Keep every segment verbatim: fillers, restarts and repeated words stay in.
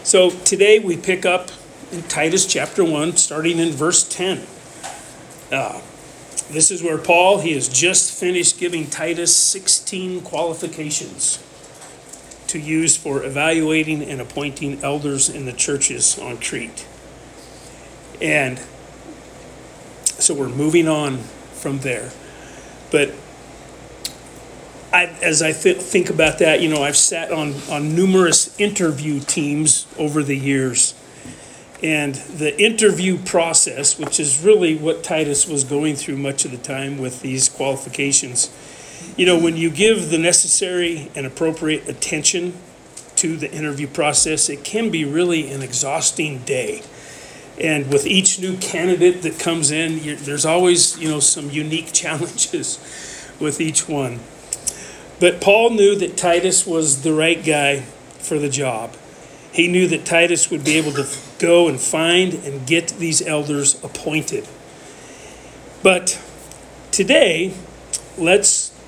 So today we pick up in Titus chapter one, starting in verse ten. Uh, this is where Paul, he has just finished giving Titus sixteen qualifications to use for evaluating and appointing elders in the churches on Crete. And so we're moving on from there. But I, as I th- think about that, you know, I've sat on, on numerous interview teams over the years. And the interview process, which is really what Titus was going through much of the time with these qualifications, you know, when you give the necessary and appropriate attention to the interview process, it can be really an exhausting day. And with each new candidate that comes in, you, there's always, you know, some unique challenges with each one. But Paul knew that Titus was the right guy for the job. He knew that Titus would be able to go and find and get these elders appointed. But today, let's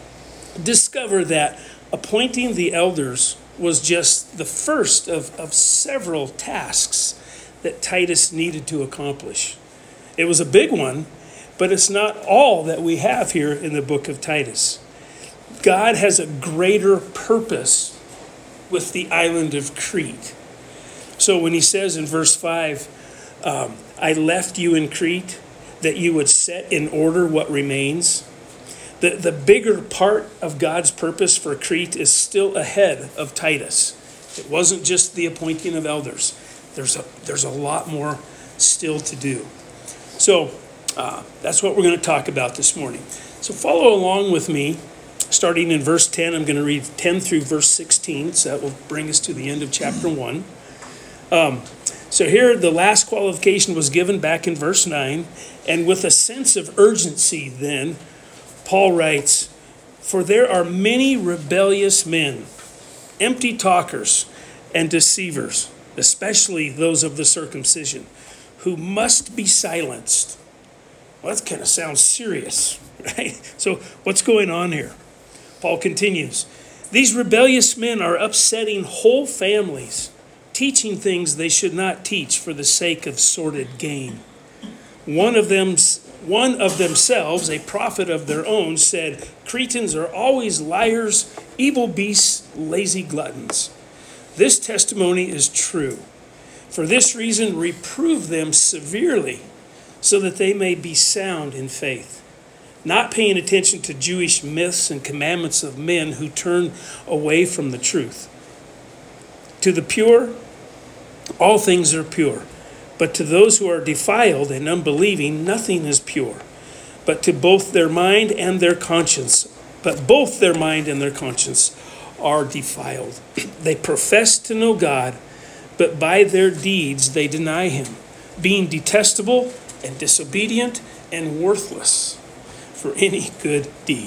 discover that appointing the elders was just the first of, of several tasks that Titus needed to accomplish. It was a big one, but it's not all that we have here in the book of Titus. God has a greater purpose with the island of Crete. So when he says in verse five, um, I left you in Crete that you would set in order what remains. The, the bigger part of God's purpose for Crete is still ahead of Titus. It wasn't just the appointing of elders. There's a, there's a lot more still to do. So uh, that's what we're going to talk about this morning. So follow along with me. Starting in verse ten, I'm going to read ten through verse sixteen, so that will bring us to the end of chapter one. Um, so here, the last qualification was given back in verse nine, and with a sense of urgency then, Paul writes, for there are many rebellious men, empty talkers and deceivers, especially those of the circumcision, who must be silenced. Well, that kind of sounds serious, right? So what's going on here? Paul continues, these rebellious men are upsetting whole families, teaching things they should not teach for the sake of sordid gain. One of them, one of themselves, a prophet of their own, said, Cretans are always liars, evil beasts, lazy gluttons. This testimony is true. For this reason, reprove them severely, so that they may be sound in faith, not paying attention to Jewish myths and commandments of men who turn away from the truth. To the pure, all things are pure, but to those who are defiled and unbelieving, nothing is pure, but to both their mind and their conscience, but both their mind and their conscience are defiled. They profess to know God, but by their deeds they deny him, being detestable and disobedient and worthless for any good deed.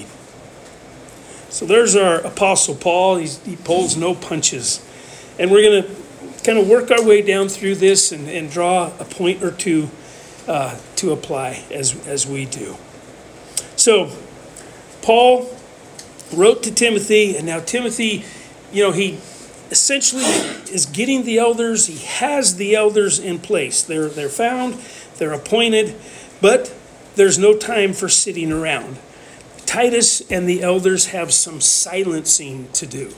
So there's our Apostle Paul. He's, he pulls no punches. And we're going to kind of work our way down through this and, and draw a point or two uh, to apply as, as we do. So Paul wrote to Timothy, and now Timothy, you know, he essentially is getting the elders. He has the elders in place. They're, they're found, they're appointed, but there's no time for sitting around. Titus and the elders have some silencing to do.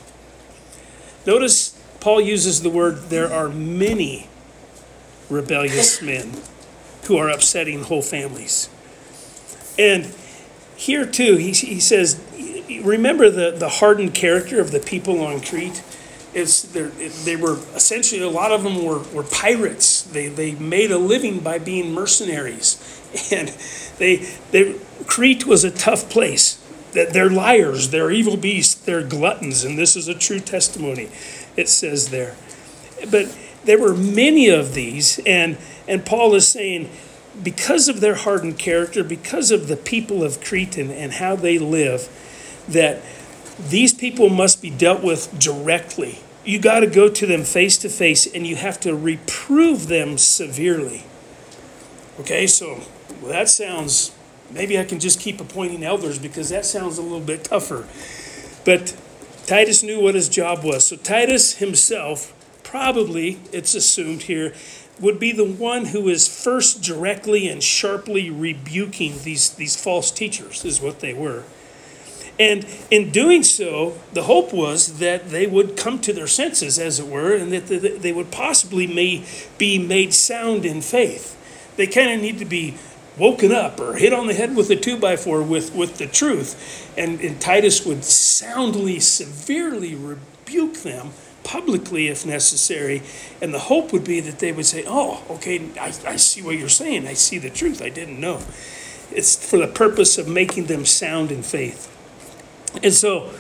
Notice Paul uses the word, there are many rebellious men who are upsetting whole families. And here too, he, he says, remember the, the hardened character of the people on Crete? It's, they were essentially, a lot of them were, were pirates. They, they made a living by being mercenaries. And they, they, Crete was a tough place. They're liars, they're evil beasts, they're gluttons, and this is a true testimony, it says there. But there were many of these, and, and Paul is saying, because of their hardened character, because of the people of Crete and, and how they live, that these people must be dealt with directly. You got to go to them face to face, and you have to reprove them severely. Okay, so well, that sounds, maybe I can just keep appointing elders because that sounds a little bit tougher. But Titus knew what his job was. So Titus himself probably, it's assumed here, would be the one who is first directly and sharply rebuking these, these false teachers, is what they were. And in doing so, the hope was that they would come to their senses, as it were, and that they would possibly may be made sound in faith. They kind of need to be woken up or hit on the head with a two by four with, with the truth. And, and Titus would soundly, severely rebuke them publicly if necessary. And the hope would be that they would say, oh, okay, I, I see what you're saying. I see the truth. I didn't know. It's for the purpose of making them sound in faith. And so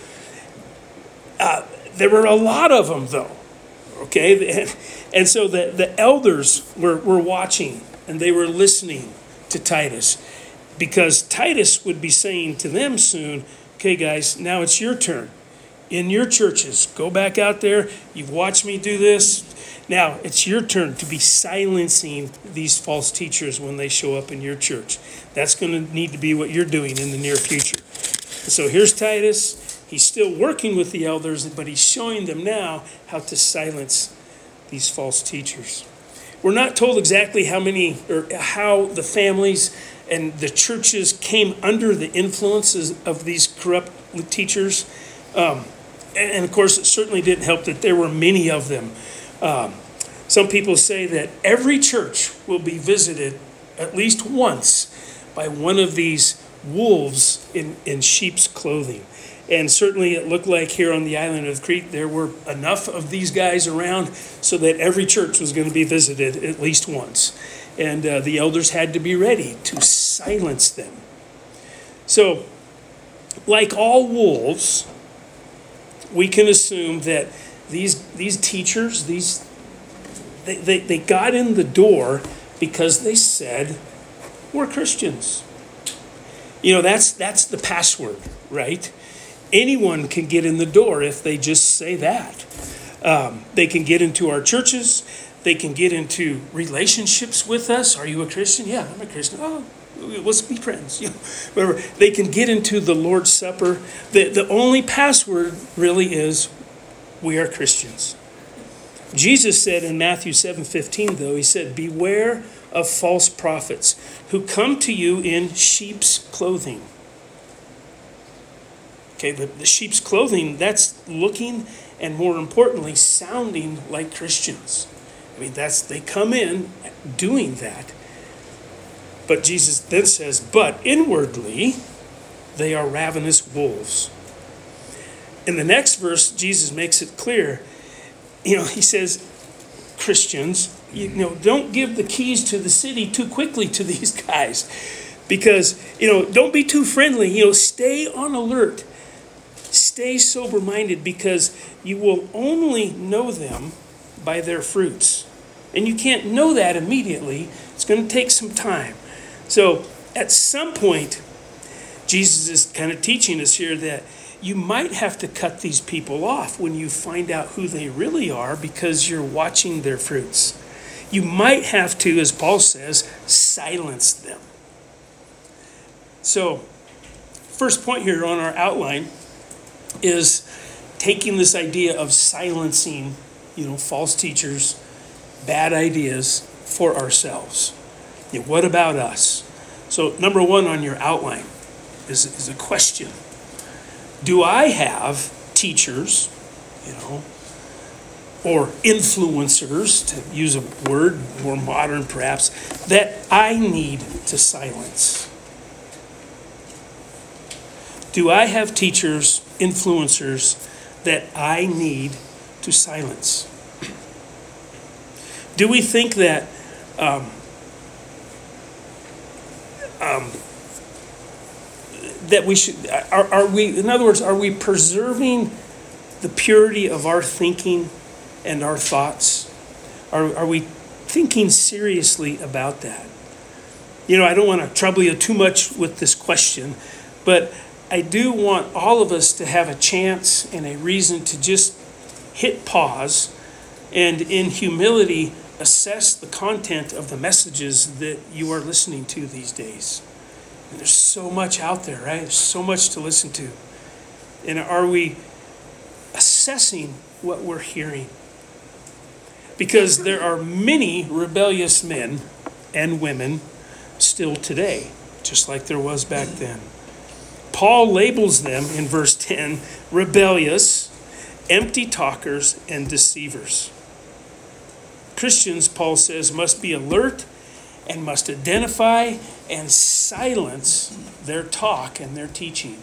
uh, there were a lot of them, though. Okay? And, and so the, the elders were, were watching and they were listening to Titus, because Titus would be saying to them soon, okay, guys, now it's your turn. In your churches, go back out there. You've watched me do this. Now it's your turn to be silencing these false teachers when they show up in your church. That's going to need to be what you're doing in the near future. So here's Titus. He's still working with the elders, but he's showing them now how to silence these false teachers. We're not told exactly how many or how the families and the churches came under the influences of these corrupt teachers. Um, and of course, it certainly didn't help that there were many of them. Um, some people say that every church will be visited at least once by one of these wolves in, in sheep's clothing. And certainly it looked like here on the island of Crete, there were enough of these guys around so that every church was going to be visited at least once. And uh, the elders had to be ready to silence them. So, like all wolves, we can assume that these these teachers, these they, they, they got in the door because they said, we're Christians. You know, that's that's the password, right? Anyone can get in the door if they just say that. Um, they can get into our churches. They can get into relationships with us. Are you a Christian? Yeah, I'm a Christian. Oh, let's be friends. You know, whatever. They can get into the Lord's Supper. The, the only password really is, we are Christians. Jesus said in Matthew seven fifteen, though, he said, beware of false prophets who come to you in sheep's clothing. Okay, the, the sheep's clothing, that's looking and more importantly, sounding like Christians. I mean, that's they come in doing that. But Jesus then says, but inwardly, they are ravenous wolves. In the next verse, Jesus makes it clear. You know, he says, Christians, you know, don't give the keys to the city too quickly to these guys. Because, you know, don't be too friendly. You know, stay on alert. Stay sober-minded, because you will only know them by their fruits. And you can't know that immediately. It's going to take some time. So at some point, Jesus is kind of teaching us here that you might have to cut these people off when you find out who they really are, because you're watching their fruits. You might have to, as Paul says, silence them. So, first point here on our outline is taking this idea of silencing, you know, false teachers, bad ideas for ourselves. You know, what about us? So number one on your outline is, is a question. Do I have teachers, you know, or influencers, to use a word more modern perhaps, that I need to silence? Do I have teachers, influencers that I need to silence? Do we think that um, um, that we should, are, are we, in other words, are we preserving the purity of our thinking and our thoughts? Are, are we thinking seriously about that? You know, I don't want to trouble you too much with this question, but I do want all of us to have a chance and a reason to just hit pause and in humility assess the content of the messages that you are listening to these days. And there's so much out there, right? There's so much to listen to. And are we assessing what we're hearing? Because there are many rebellious men and women still today, just like there was back then. Paul labels them in verse ten, rebellious, empty talkers, and deceivers. Christians, Paul says, must be alert and must identify and silence their talk and their teaching.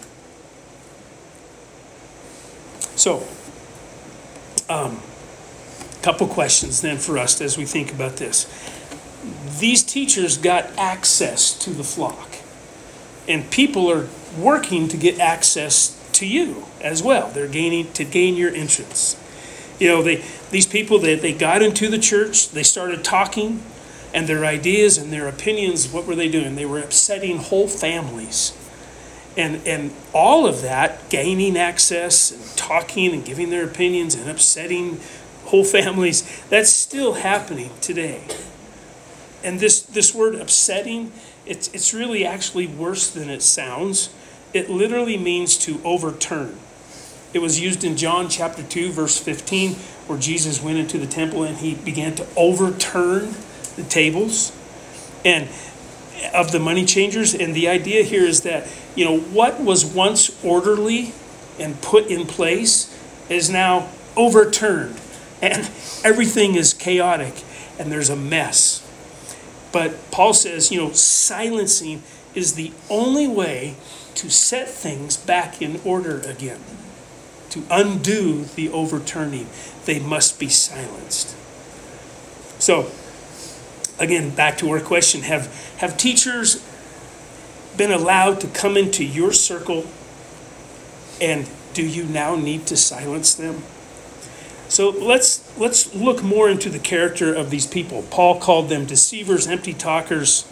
So, um, a couple questions then for us as we think about this. These teachers got access to the flock, and people are working to get access to you as well. They're gaining to gain your entrance. You know, they these people, they, they got into the church, they started talking, and their ideas and their opinions, what were they doing? They were upsetting whole families. And and all of that, gaining access and talking and giving their opinions and upsetting whole families, that's still happening today. And this, this word upsetting, it's it's really actually worse than it sounds. It literally means to overturn. It was used in John chapter two, verse fifteen, where Jesus went into the temple and he began to overturn the tables and of the money changers. And the idea here is that, you know, what was once orderly and put in place is now overturned. And everything is chaotic and there's a mess. But Paul says, you know, silencing is the only way to set things back in order again. To undo the overturning, they must be silenced. So, again, back to our question, have, have teachers been allowed to come into your circle, and do you now need to silence them? So let's let's look more into the character of these people. Paul called them deceivers, empty talkers,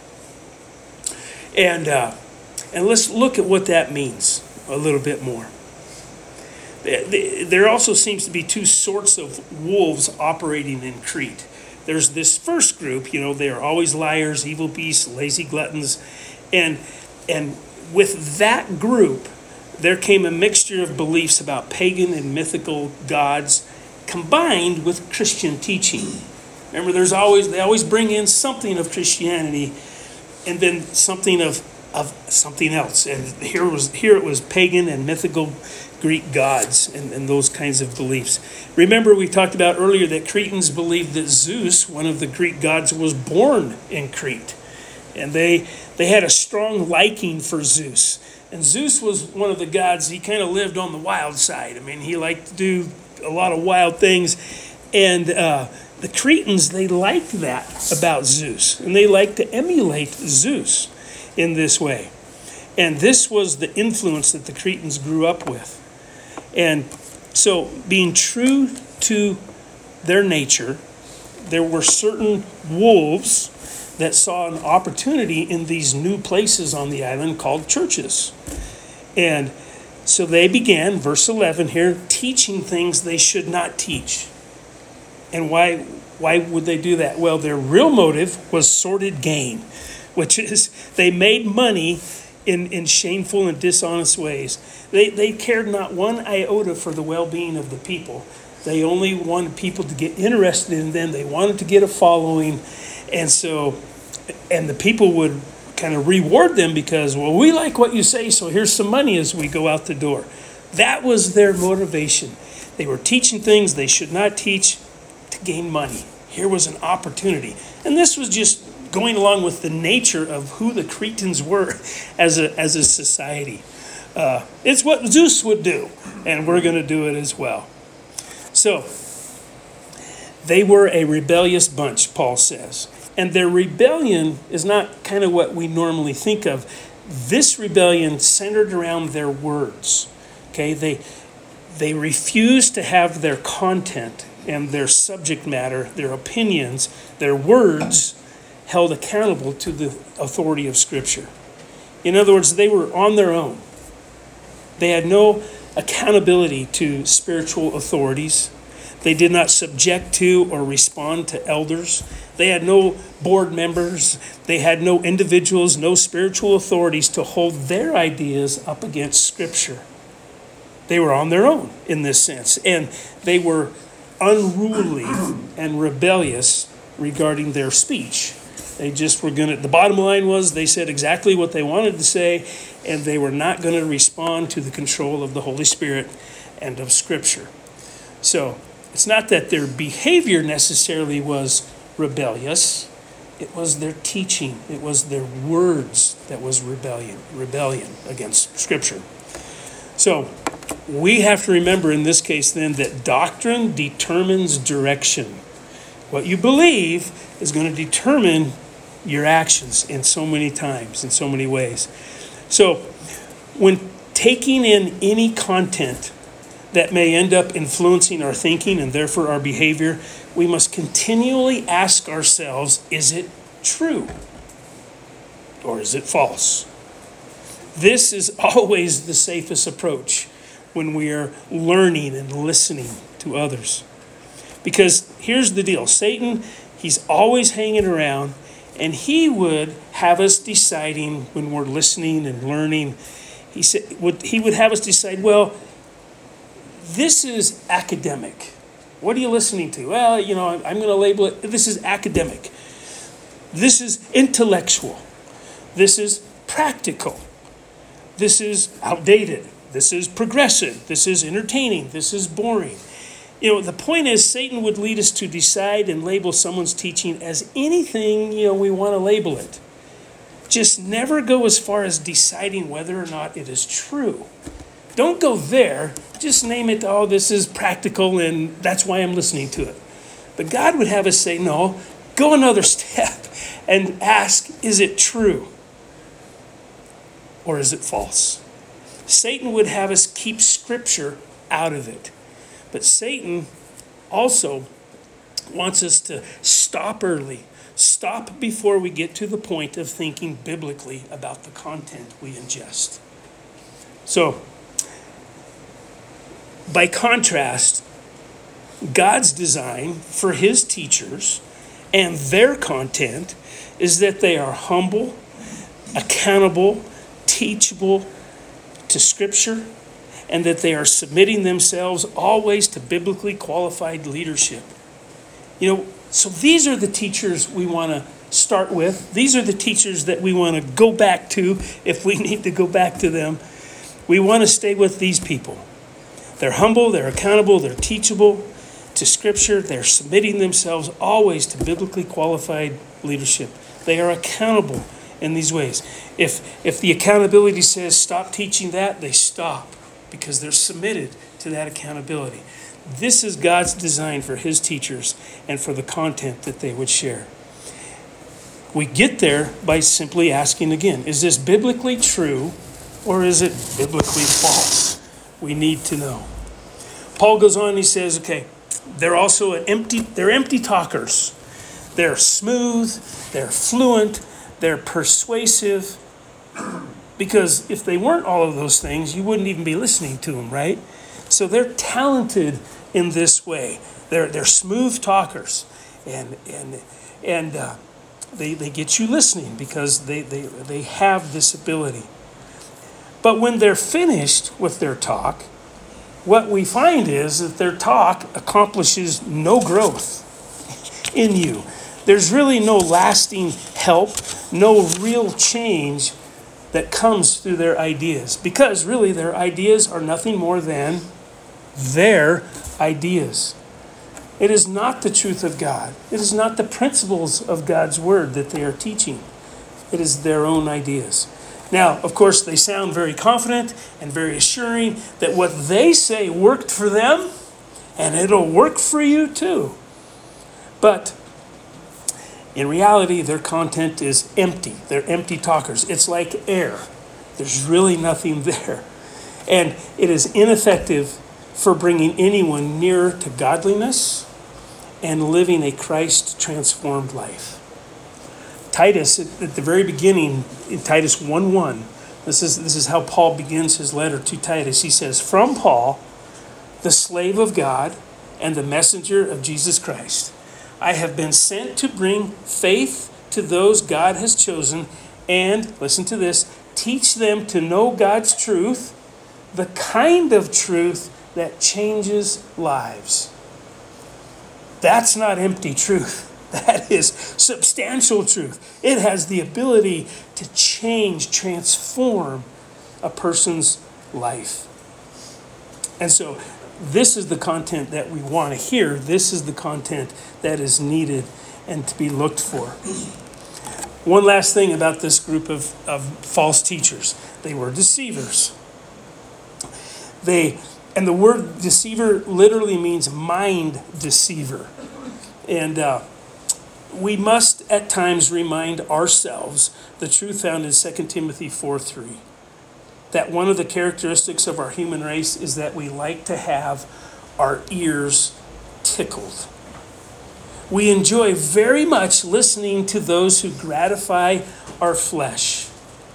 and uh, and let's look at what that means a little bit more. There also seems to be two sorts of wolves operating in Crete. There's this first group, you know, they're always liars, evil beasts, lazy gluttons, and and with that group, there came a mixture of beliefs about pagan and mythical gods combined with Christian teaching. Remember, there's always they always bring in something of Christianity and then something of, of something else. And here was here it was pagan and mythical Greek gods and, and those kinds of beliefs. Remember, we talked about earlier that Cretans believed that Zeus, one of the Greek gods, was born in Crete. And they they had a strong liking for Zeus. And Zeus was one of the gods, he kind of lived on the wild side. I mean, he liked to do a lot of wild things. And uh, the Cretans, they liked that about Zeus. And they liked to emulate Zeus in this way. And this was the influence that the Cretans grew up with. And so, being true to their nature, there were certain wolves that saw an opportunity in these new places on the island called churches. And so they began, verse eleven here, teaching things they should not teach. And why, why would they do that? Well, their real motive was sordid gain, which is they made money in, in shameful and dishonest ways. They, they cared not one iota for the well-being of the people. They only wanted people to get interested in them. They wanted to get a following. And so, and the people would kind of reward them because, well, we like what you say, so here's some money as we go out the door. That was their motivation. They were teaching things they should not teach to gain money. Here was an opportunity. And this was just going along with the nature of who the Cretans were as a as a society. Uh, it's what Zeus would do, and we're going to do it as well. So, they were a rebellious bunch, Paul says. And their rebellion is not kind of what we normally think of. This rebellion centered around their words. Okay, they they refused to have their content and their subject matter, their opinions, their words held accountable to the authority of Scripture. In other words, they were on their own. They had no accountability to spiritual authorities. They did not subject to or respond to elders. They had no board members. They had no individuals, no spiritual authorities to hold their ideas up against Scripture. They were on their own in this sense. And they were unruly and rebellious regarding their speech. They just were going to, the bottom line was they said exactly what they wanted to say, and they were not going to respond to the control of the Holy Spirit and of Scripture. So it's not that their behavior necessarily was rebellious. It was their teaching. It was their words that was rebellion, rebellion against Scripture. So we have to remember in this case then that doctrine determines direction. What you believe is going to determine your actions in so many times, in so many ways. So when taking in any content that may end up influencing our thinking and therefore our behavior, we must continually ask ourselves, is it true? Or is it false? This is always the safest approach when we are learning and listening to others. Because here's the deal. Satan, he's always hanging around, and he would have us deciding when we're listening and learning, he said, would, he would have us decide, well, this is academic. What are you listening to? Well, you know, I'm, I'm going to label it, this is academic. This is intellectual. This is practical. This is outdated. This is progressive. This is entertaining. This is boring. You know, the point is Satan would lead us to decide and label someone's teaching as anything, you know, we want to label it. Just never go as far as deciding whether or not it is true. Don't go there. Just name it, oh, this is practical and that's why I'm listening to it. But God would have us say, no, go another step and ask, is it true? Or is it false? Satan would have us keep Scripture out of it. But Satan also wants us to stop early. Stop before we get to the point of thinking biblically about the content we ingest. So, by contrast, God's design for his teachers and their content is that they are humble, accountable, teachable to Scripture, and that they are submitting themselves always to biblically qualified leadership. You know, so these are the teachers we want to start with. These are the teachers that we want to go back to if we need to go back to them. We want to stay with these people. They're humble, they're accountable, they're teachable to Scripture. They're submitting themselves always to biblically qualified leadership. They are accountable in these ways. If, if the accountability says stop teaching that, they stop because they're submitted to that accountability. This is God's design for his teachers and for the content that they would share. We get there by simply asking again, is this biblically true or is it biblically false? We need to know. Paul goes on and he says, okay, they're also an empty, they're empty talkers. They're smooth, they're fluent, they're persuasive. Because if they weren't all of those things, you wouldn't even be listening to them, right? So they're talented in this way. They're they're smooth talkers, and and and uh, they they get you listening because they they they have this ability. But when they're finished with their talk, what we find is that their talk accomplishes no growth in you. There's really no lasting help, no real change that comes through their ideas, because really their ideas are nothing more than their ideas. It is not the truth of God. It is not the principles of God's word that they are teaching. It is their own ideas. Now, of course, they sound very confident and very assuring that what they say worked for them, and it'll work for you too. But in reality, their content is empty. They're empty talkers. It's like air. There's really nothing there. And it is ineffective for bringing anyone nearer to godliness and living a Christ-transformed life. Titus, at the very beginning, in Titus one one, this is, this is how Paul begins his letter to Titus. He says, "From Paul, the slave of God and the messenger of Jesus Christ, I have been sent to bring faith to those God has chosen and," listen to this, "teach them to know God's truth, the kind of truth that changes lives." That's not empty truth. That is substantial truth. It has the ability to change, transform a person's life. And so this is the content that we want to hear. This is the content that is needed and to be looked for. One last thing about this group of, of false teachers. They were deceivers. They, and the word deceiver literally means mind deceiver. And uh, we must at times remind ourselves the truth found in Second Timothy four three. That one of the characteristics of our human race is that we like to have our ears tickled. We enjoy very much listening to those who gratify our flesh.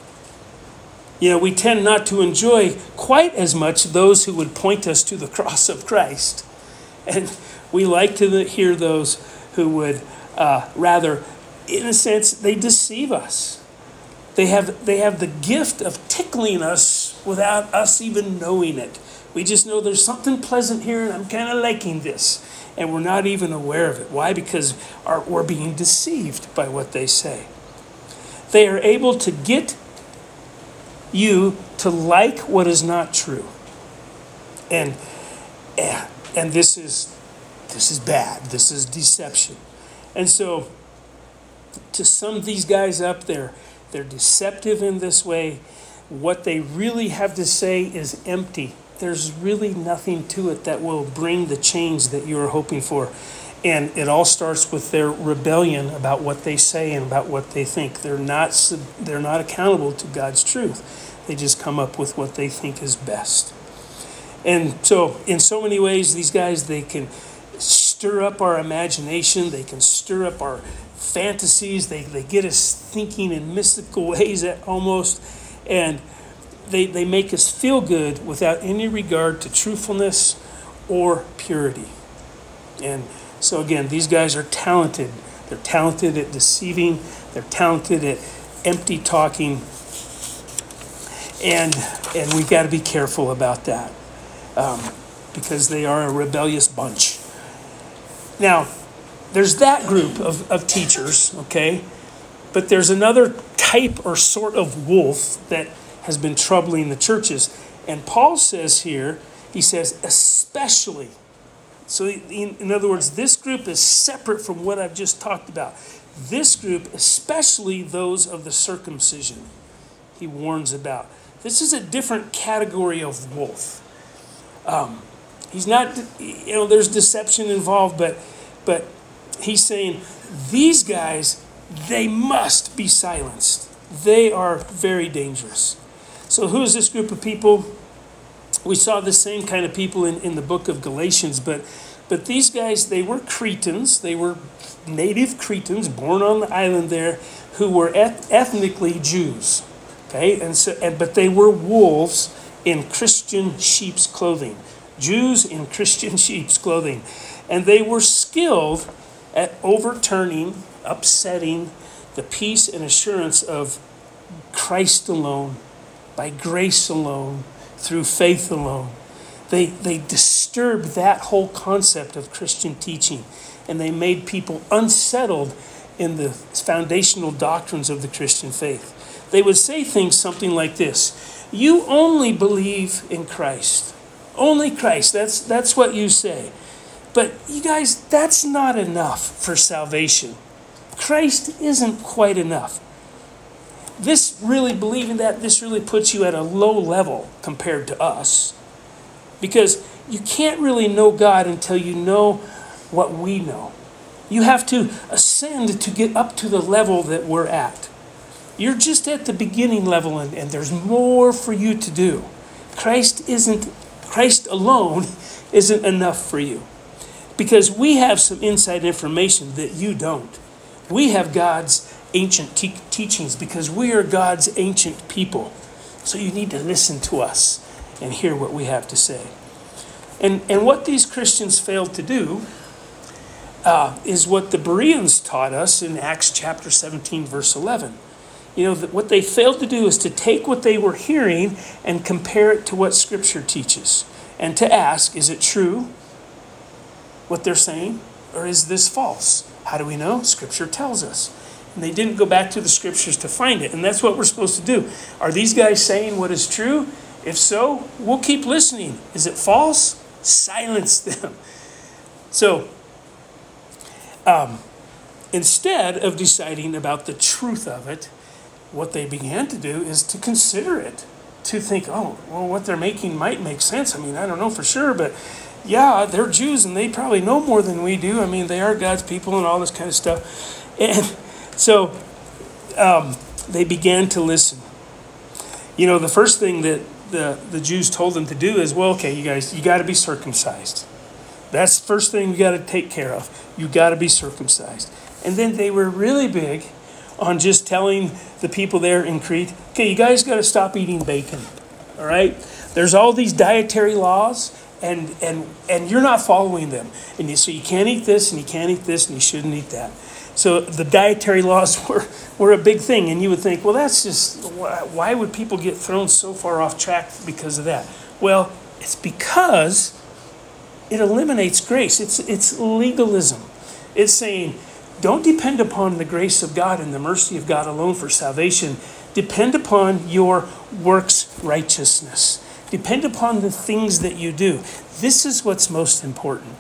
You know, we tend not to enjoy quite as much those who would point us to the cross of Christ. And we like to hear those who would uh, rather, in a sense, they deceive us. They have, they have the gift of tickling us without us even knowing it. We just know there's something pleasant here and I'm kind of liking this. And we're not even aware of it. Why? Because our, we're being deceived by what they say. They are able to get you to like what is not true. And, and this is, this is bad. This is deception. And so to sum these guys up, they're, they're deceptive in this way. What they really have to say is empty. There's really nothing to it that will bring the change that you're hoping for. And it all starts with their rebellion about what they say and about what they think. They're not, they're not accountable to God's truth. They just come up with what they think is best. And so in so many ways, these guys, they can stir up our imagination. They can stir up our fantasies. They, they get us thinking in mystical ways almost. And They, they make us feel good without any regard to truthfulness or purity. And so again, these guys are talented. They're talented at deceiving. They're talented at empty talking. And and we've got to be careful about that um, because they are a rebellious bunch. Now, there's that group of, of teachers, okay? But there's another type or sort of wolf that has been troubling the churches. And Paul says here, he says, especially. So in, in other words, this group is separate from what I've just talked about. This group, especially those of the circumcision, he warns about. This is a different category of wolf. Um, he's not, you know, there's deception involved, but, but he's saying these guys, they must be silenced. They are very dangerous. So who is this group of people? We saw the same kind of people in, in the book of Galatians, but but these guys, they were Cretans. They were native Cretans, born on the island there, who were eth- ethnically Jews. Okay, and so and, but they were wolves in Christian sheep's clothing. Jews in Christian sheep's clothing. And they were skilled at overturning, upsetting the peace and assurance of Christ alone, by grace alone, through faith alone. They, they disturbed that whole concept of Christian teaching, and they made people unsettled in the foundational doctrines of the Christian faith. They would say things something like this: you only believe in Christ. Only Christ, that's, that's what you say. But you guys, that's not enough for salvation. Christ isn't quite enough. This really, believing that, this really puts you at a low level compared to us. Because you can't really know God until you know what we know. You have to ascend to get up to the level that we're at. You're just at the beginning level, and, and there's more for you to do. Christ isn't, Christ alone isn't enough for you. Because we have some inside information that you don't. We have God's ancient te- teachings because we are God's ancient people. So you need to listen to us and hear what we have to say. And and what these Christians failed to do uh, is what the Bereans taught us in Acts chapter seventeen, verse eleven. You know, that what they failed to do is to take what they were hearing and compare it to what Scripture teaches. And to ask, is it true what they're saying? or is this false? How do we know? Scripture tells us. And they didn't go back to the scriptures to find it. And that's what we're supposed to do. Are these guys saying what is true? If so, we'll keep listening. Is it false? Silence them. So, um, instead of deciding about the truth of it, what they began to do is to consider it. To think, oh, well, what they're making might make sense. I mean, I don't know for sure, but yeah, they're Jews and they probably know more than we do. I mean, they are God's people and all this kind of stuff. And so um, they began to listen. You know, the first thing that the, the Jews told them to do is, well, okay, you guys, you got to be circumcised. That's the first thing you got to take care of. You got to be circumcised. And then they were really big on just telling the people there in Crete, okay, you guys got to stop eating bacon, all right? There's all these dietary laws, and and and you're not following them. And you, so you can't eat this, and you can't eat this, and you shouldn't eat that. So the dietary laws were, were a big thing, and you would think, well, that's just, why would people get thrown so far off track because of that? Well, it's because it eliminates grace. It's it's legalism. It's saying, don't depend upon the grace of God and the mercy of God alone for salvation. Depend upon your works righteousness. Depend upon the things that you do. This is what's most important.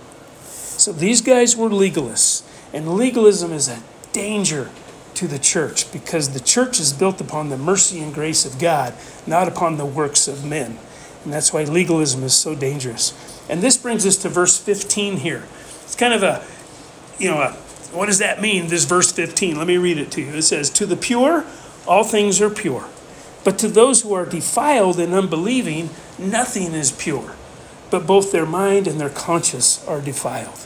So these guys were legalists. And legalism is a danger to the church because the church is built upon the mercy and grace of God, not upon the works of men. And that's why legalism is so dangerous. And this brings us to verse fifteen here. It's kind of a, you know, a, what does that mean, this verse fifteen? Let me read it to you. It says, to the pure, all things are pure. But to those who are defiled and unbelieving, nothing is pure. But both their mind and their conscience are defiled.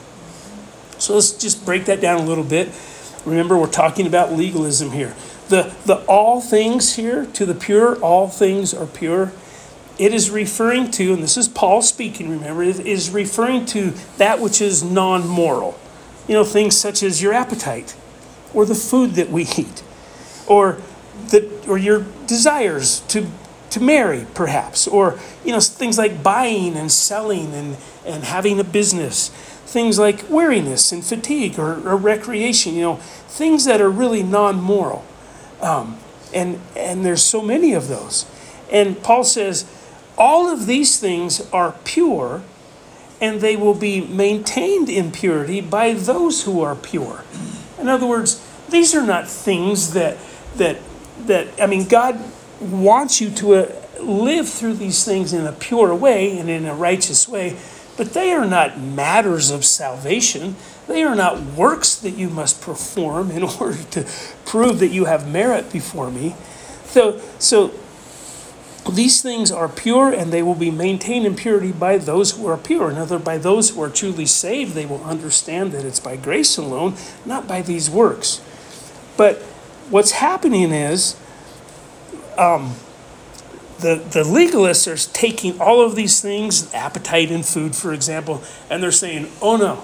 So let's just break that down a little bit. Remember, we're talking about legalism here. The, the all things here, to the pure, all things are pure. It is referring to, and this is Paul speaking, remember, it is referring to that which is non-moral. You know, things such as your appetite, or the food that we eat, or the or your desires to to marry, perhaps, or you know, things like buying and selling and, and having a business, things like weariness and fatigue or, or recreation, you know, things that are really non-moral. Um, and and there's so many of those. And Paul says, all of these things are pure, and they will be maintained in purity by those who are pure. In other words, these are not things that, that, that I mean, God wants you to uh, live through these things in a pure way and in a righteous way, but they are not matters of salvation. They are not works that you must perform in order to prove that you have merit before me. So, so these things are pure, and they will be maintained in purity by those who are pure. In other words, by those who are truly saved, they will understand that it's by grace alone, not by these works. But what's happening is um, the, the legalists are taking all of these things, appetite in food, for example, and they're saying, oh no,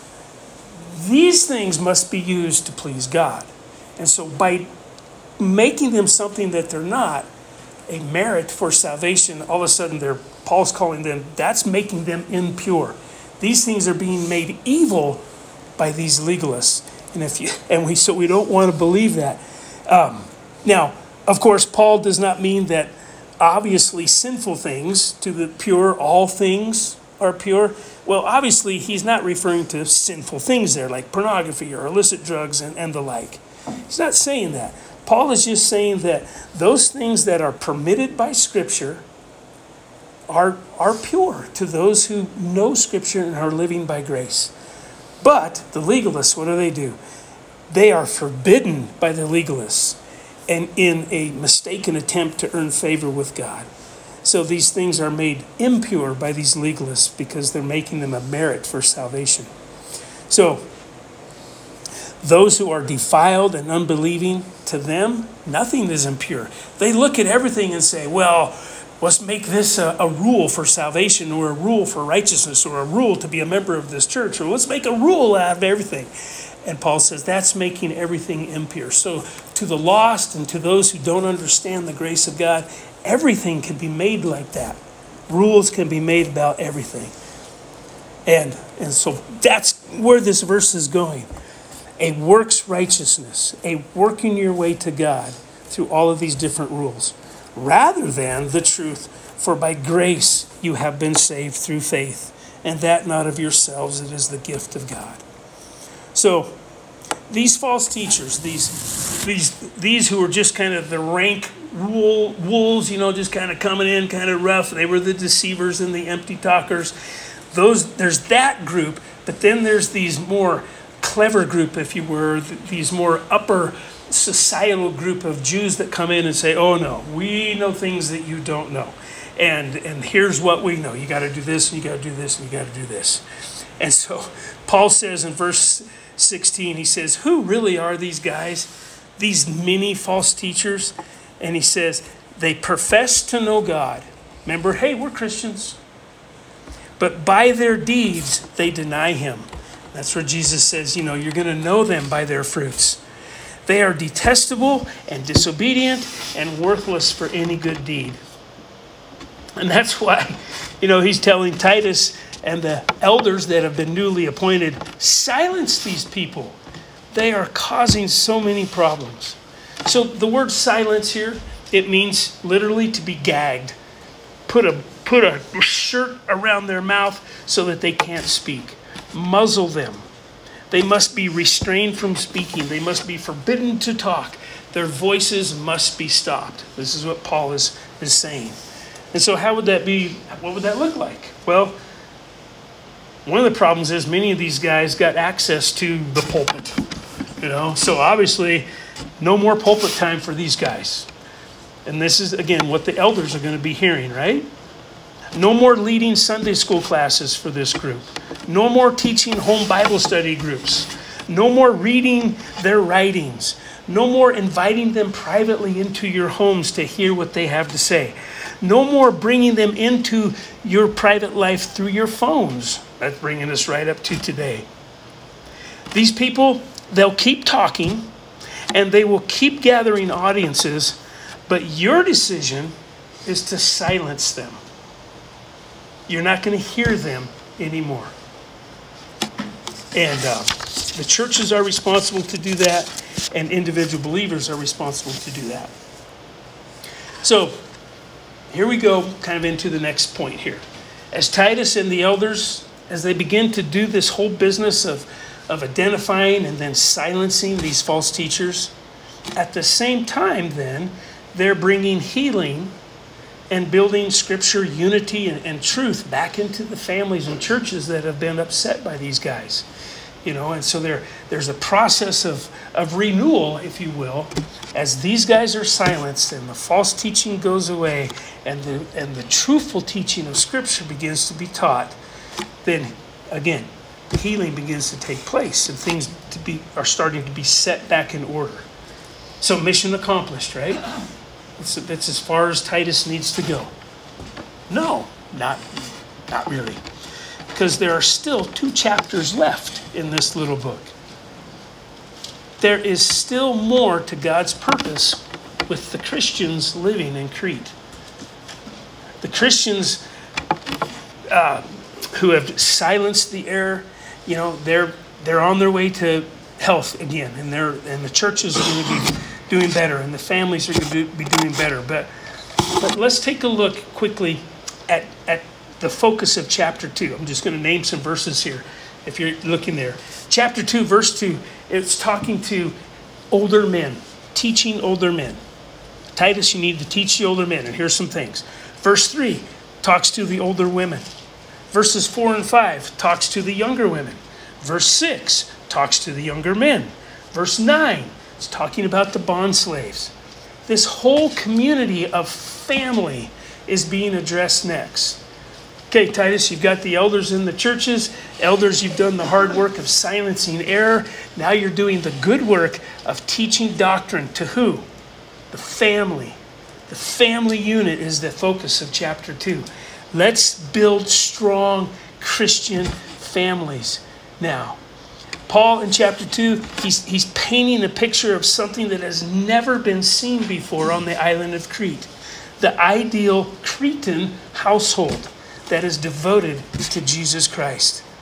these things must be used to please God. And so by making them something that they're not, a merit for salvation, all of a sudden they're, Paul's calling them, that's making them impure. These things are being made evil by these legalists. And if you and we so we don't want to believe that. Um, now, of course, Paul does not mean that obviously sinful things, to the pure, all things are pure. Well, obviously, he's not referring to sinful things there, like pornography or illicit drugs and, and the like. He's not saying that. Paul is just saying that those things that are permitted by Scripture are, are pure to those who know Scripture and are living by grace. But the legalists, what do they do? They are forbidden by the legalists and in a mistaken attempt to earn favor with God. So these things are made impure by these legalists because they're making them a merit for salvation. So those who are defiled and unbelieving, to them, nothing is impure. They look at everything and say, well, let's make this a, a rule for salvation, or a rule for righteousness, or a rule to be a member of this church, or let's make a rule out of everything. And Paul says that's making everything impure. So to the lost and to those who don't understand the grace of God, everything can be made like that. Rules can be made about everything. And, and so that's where this verse is going. A works righteousness, a working your way to God through all of these different rules, rather than the truth, for by grace you have been saved through faith, and that not of yourselves, it is the gift of God. So these false teachers, these these these who were just kind of the rank wool, wolves, you know, just kind of coming in, kind of rough, they were the deceivers and the empty talkers. Those, there's that group, but then there's these more clever group, if you were, these more upper societal group of Jews that come in and say, oh no, we know things that you don't know. And and here's what we know. You got to do this, and you got to do this, and you got to do this. And so Paul says in verse sixteen, he says, who really are these guys? These many false teachers? And he says, they profess to know God. Remember, hey, we're Christians. But by their deeds, they deny him. That's where Jesus says, you know, you're going to know them by their fruits. They are detestable and disobedient and worthless for any good deed. And that's why, you know, he's telling Titus and the elders that have been newly appointed, silence these people. They are causing so many problems. So the word silence here, it means literally to be gagged. Put a put a shirt around their mouth so that they can't speak. Muzzle them. They must be restrained from speaking. They must be forbidden to talk. Their voices must be stopped. This is what Paul is, is saying. And so how would that be? What would that look like? Well, one of the problems is many of these guys got access to the pulpit. You know, so obviously no more pulpit time for these guys. And this is, again, what the elders are going to be hearing, right? No more leading Sunday school classes for this group. No more teaching home Bible study groups. No more reading their writings. No more inviting them privately into your homes to hear what they have to say. No more bringing them into your private life through your phones. That's bringing us right up to today. These people, they'll keep talking and they will keep gathering audiences, but your decision is to silence them. You're not going to hear them anymore. And uh, the churches are responsible to do that, and individual believers are responsible to do that. So here we go, kind of into the next point here. As Titus and the elders, as they begin to do this whole business of, of identifying and then silencing these false teachers, at the same time then, they're bringing healing and building scripture, unity, and, and truth back into the families and churches that have been upset by these guys. You know, and so there, there's a process of, of renewal, if you will, as these guys are silenced and the false teaching goes away and the, and the truthful teaching of scripture begins to be taught, then again, healing begins to take place and things to be are starting to be set back in order. So mission accomplished, right? That's, that's as far as Titus needs to go. No, not, not really. Because there are still two chapters left in this little book. There is still more to God's purpose with the Christians living in Crete. The Christians uh, who have silenced the error, you know, they're they're on their way to health again, and they're and the churches are going to be doing better, and the families are going to be doing better. But but let's take a look quickly at at the focus of chapter two. I'm just going to name some verses here if you're looking there. Chapter two, verse two, it's talking to older men, teaching older men. Titus, you need to teach the older men, and here's some things. Verse three talks to the older women. Verses four and five talks to the younger women. Verse six talks to the younger men. Verse nine is talking about the bond slaves. This whole community of family is being addressed next. Okay, Titus, you've got the elders in the churches. Elders, you've done the hard work of silencing error. Now you're doing the good work of teaching doctrine to who? The family. The family unit is the focus of chapter two. Let's build strong Christian families. Now, Paul in chapter two, he's, he's painting a picture of something that has never been seen before on the island of Crete. The ideal Cretan household that is devoted to Jesus Christ.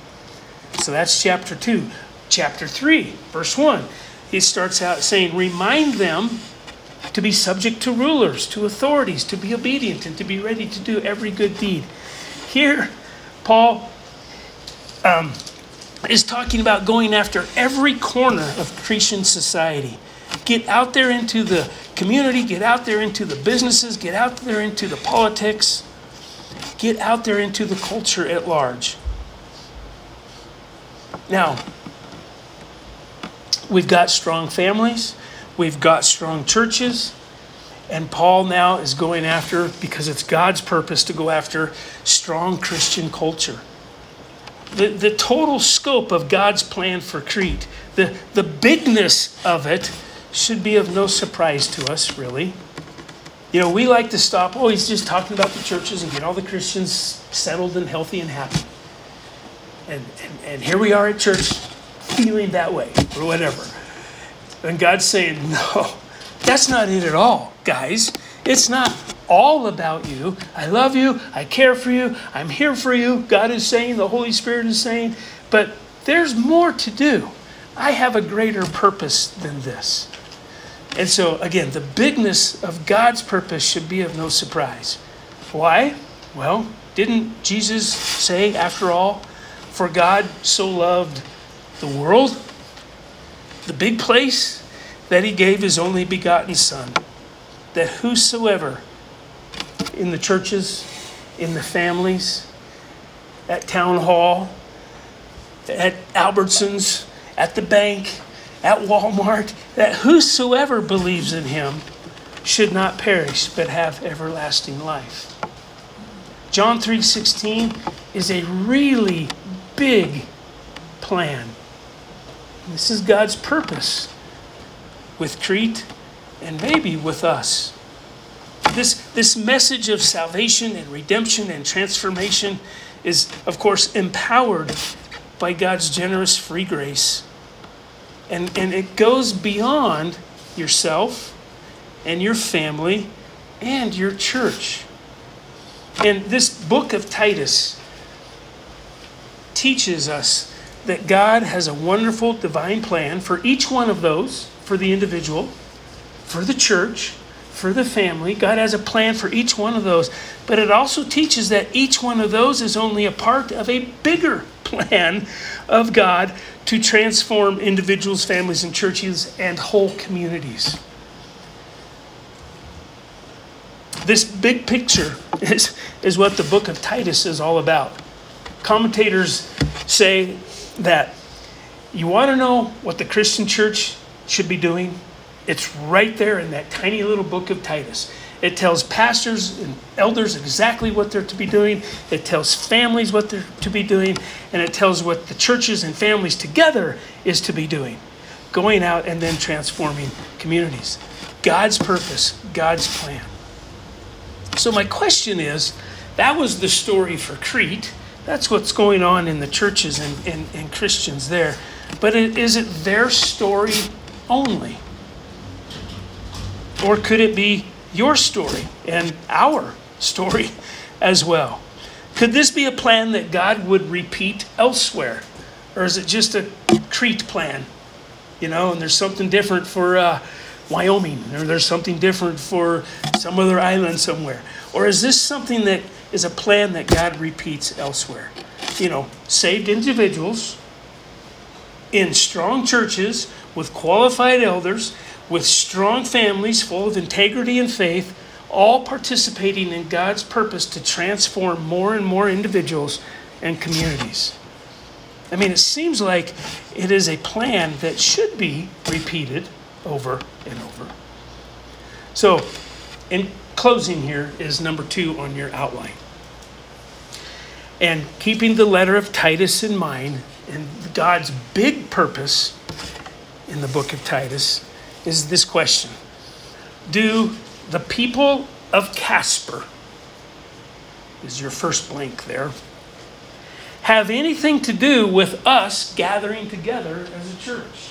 So that's chapter two. Chapter three, verse one, he starts out saying, remind them to be subject to rulers, to authorities, to be obedient, and to be ready to do every good deed. Here, Paul um, is talking about going after every corner of Christian society. Get out there into the community, get out there into the businesses, get out there into the politics, get out there into the culture at large. Now, we've got strong families, we've got strong churches, and Paul now is going after, because it's God's purpose to go after, strong Christian culture. The, the total scope of God's plan for Crete, the, the bigness of it, should be of no surprise to us, really. You know, we like to stop, oh, he's just talking about the churches and get all the Christians settled and healthy and happy. And, and, and here we are at church feeling that way, or whatever. And God's saying, no, that's not it at all, guys. It's not all about you. I love you. I care for you. I'm here for you. God is saying, the Holy Spirit is saying, but there's more to do. I have a greater purpose than this. And so, again, the bigness of God's purpose should be of no surprise. Why? Well, didn't Jesus say, after all, for God so loved the world, the big place, that he gave his only begotten Son, that whosoever in the churches, in the families, at town hall, at Albertsons, at the bank, at Walmart, that whosoever believes in him should not perish but have everlasting life. John three sixteen is a really big plan. This is God's purpose with Crete and maybe with us. This, this message of salvation and redemption and transformation is, of course, empowered by God's generous free grace. And, and it goes beyond yourself and your family and your church. And this book of Titus teaches us that God has a wonderful divine plan for each one of those, for the individual, for the church, for the family. God has a plan for each one of those. But it also teaches that each one of those is only a part of a bigger plan of God to transform individuals, families, and churches and whole communities. This big picture is, is what the book of Titus is all about. Commentators say that you want to know what the Christian church should be doing? It's right there in that tiny little book of Titus. It tells pastors and elders exactly what they're to be doing. It tells families what they're to be doing. And it tells what the churches and families together is to be doing. Going out and then transforming communities. God's purpose, God's plan. So my question is, that was the story for Crete. That's what's going on in the churches and, and, and Christians there. But it, is it their story only? Or could it be your story and our story as well? Could this be a plan that God would repeat elsewhere? Or is it just a Crete plan? You know, and there's something different for uh, Wyoming, or there's something different for some other island somewhere. Or is this something that is a plan that God repeats elsewhere? You know, saved individuals in strong churches with qualified elders, with strong families full of integrity and faith, all participating in God's purpose to transform more and more individuals and communities. I mean, it seems like it is a plan that should be repeated over and over. So, in closing here is number two on your outline. And keeping the letter of Titus in mind, and God's big purpose in the book of Titus is this question. Do the people of Casper, is your first blank there, have anything to do with us gathering together as a church?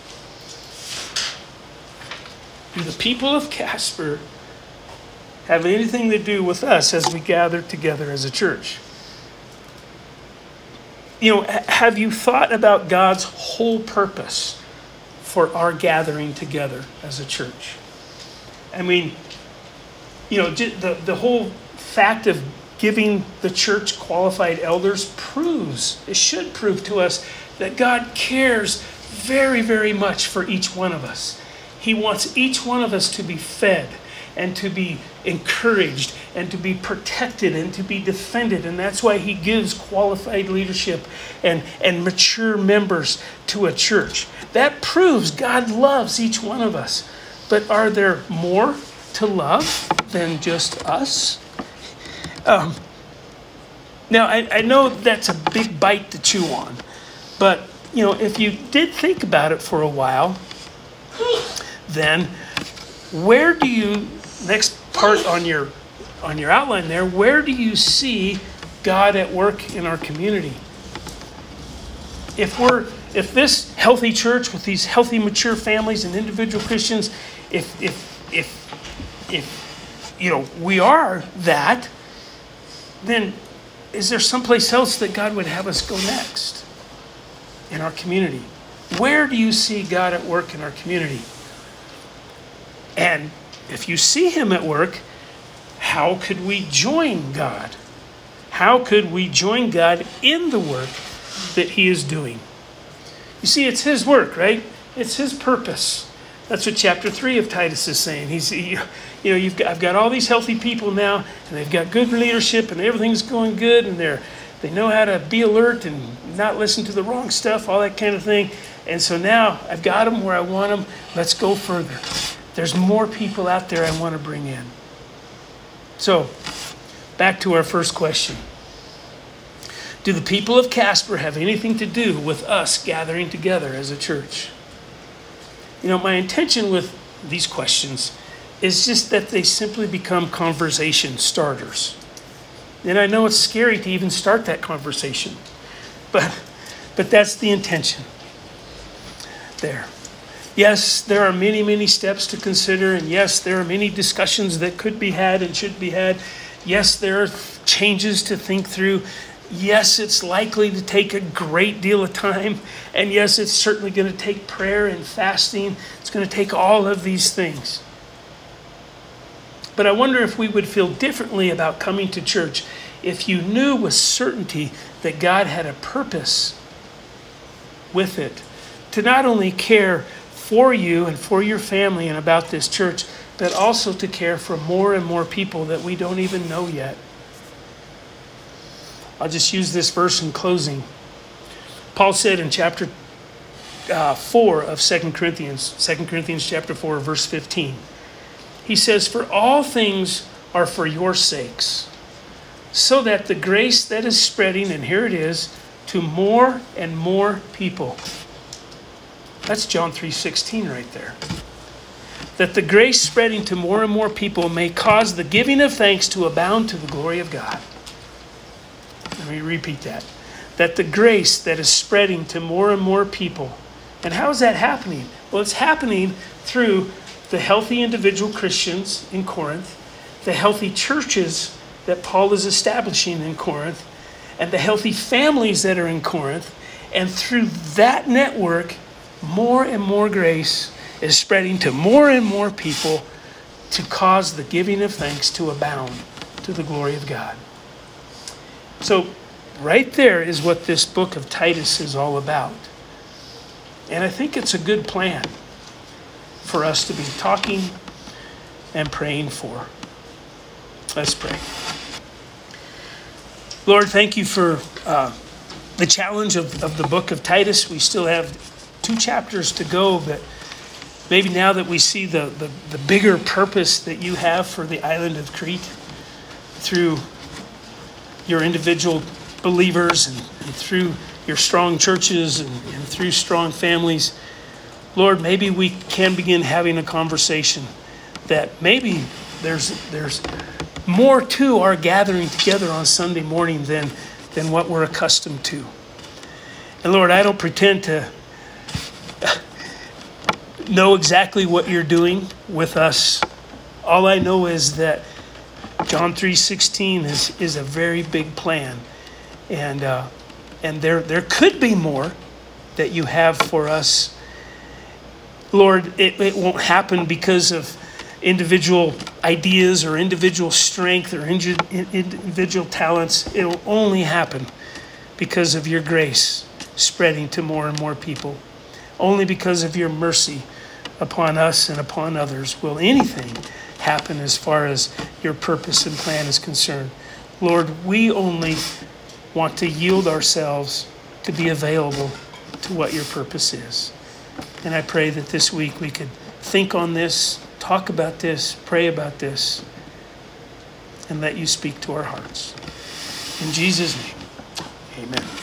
Do the people of Casper have anything to do with us as we gather together as a church? you know, ha- have you thought about God's whole purpose for our gathering together as a church? I mean, you know, ju- the, the whole fact of giving the church qualified elders proves, it should prove to us that God cares very, very much for each one of us. He wants each one of us to be fed and to be encouraged and to be protected and to be defended. And that's why he gives qualified leadership and, and mature members to a church. That proves God loves each one of us. But are there more to love than just us? Um, now, I, I know that's a big bite to chew on. But, you know, if you did think about it for a while, then where do you, next part on your on your outline there, where do you see God at work in our community? If we're if this healthy church with these healthy, mature families and individual Christians, if if if if you know we are that, then is there someplace else that God would have us go next in our community? Where do you see God at work in our community? And if you see him at work, how could we join God? How could we join God in the work that he is doing? You see, it's his work, right? It's his purpose. That's what chapter three of Titus is saying. He's, you know, you've got, I've got all these healthy people now, and they've got good leadership, and everything's going good, and they're they know how to be alert and not listen to the wrong stuff, all that kind of thing. And so now I've got them where I want them. Let's go further. There's more people out there I want to bring in. So, back to our first question. Do the people of Casper have anything to do with us gathering together as a church? You know, my intention with these questions is just that they simply become conversation starters. And I know it's scary to even start that conversation, but, but that's the intention there. Yes, there are many, many steps to consider, and yes, there are many discussions that could be had and should be had. Yes, there are changes to think through. Yes, it's likely to take a great deal of time, and yes, it's certainly going to take prayer and fasting. It's going to take all of these things. But I wonder if we would feel differently about coming to church if you knew with certainty that God had a purpose with it, to not only care for you and for your family and about this church, but also to care for more and more people that we don't even know yet. I'll just use this verse in closing. Paul said in chapter uh, four of Second Corinthians, Second Corinthians chapter four, verse fifteen, he says, "For all things are for your sakes, so that the grace that is spreading," and here it is, "to more and more people." That's John three sixteen right there. "That the grace spreading to more and more people may cause the giving of thanks to abound to the glory of God." Let me repeat that. That the grace that is spreading to more and more people. And how is that happening? Well, it's happening through the healthy individual Christians in Corinth, the healthy churches that Paul is establishing in Corinth, and the healthy families that are in Corinth. And through that network, more and more grace is spreading to more and more people to cause the giving of thanks to abound to the glory of God. So right there is what this book of Titus is all about. And I think it's a good plan for us to be talking and praying for. Let's pray. Lord, thank you for uh, the challenge of, of the book of Titus. We still have two chapters to go, but maybe now that we see the, the, the bigger purpose that you have for the island of Crete through your individual believers and, and through your strong churches and, and through strong families, Lord, maybe we can begin having a conversation that maybe there's there's more to our gathering together on Sunday morning than, than what we're accustomed to. And Lord, I don't pretend to know exactly what you're doing with us. All I know is that John three sixteen is, is a very big plan. And uh, and there, there could be more that you have for us. Lord, it, it won't happen because of individual ideas or individual strength or indi- individual talents. It will only happen because of your grace spreading to more and more people. Only because of your mercy upon us and upon others will anything happen as far as your purpose and plan is concerned. Lord, we only want to yield ourselves to be available to what your purpose is. And I pray that this week we could think on this, talk about this, pray about this, and let you speak to our hearts. In Jesus' name, amen.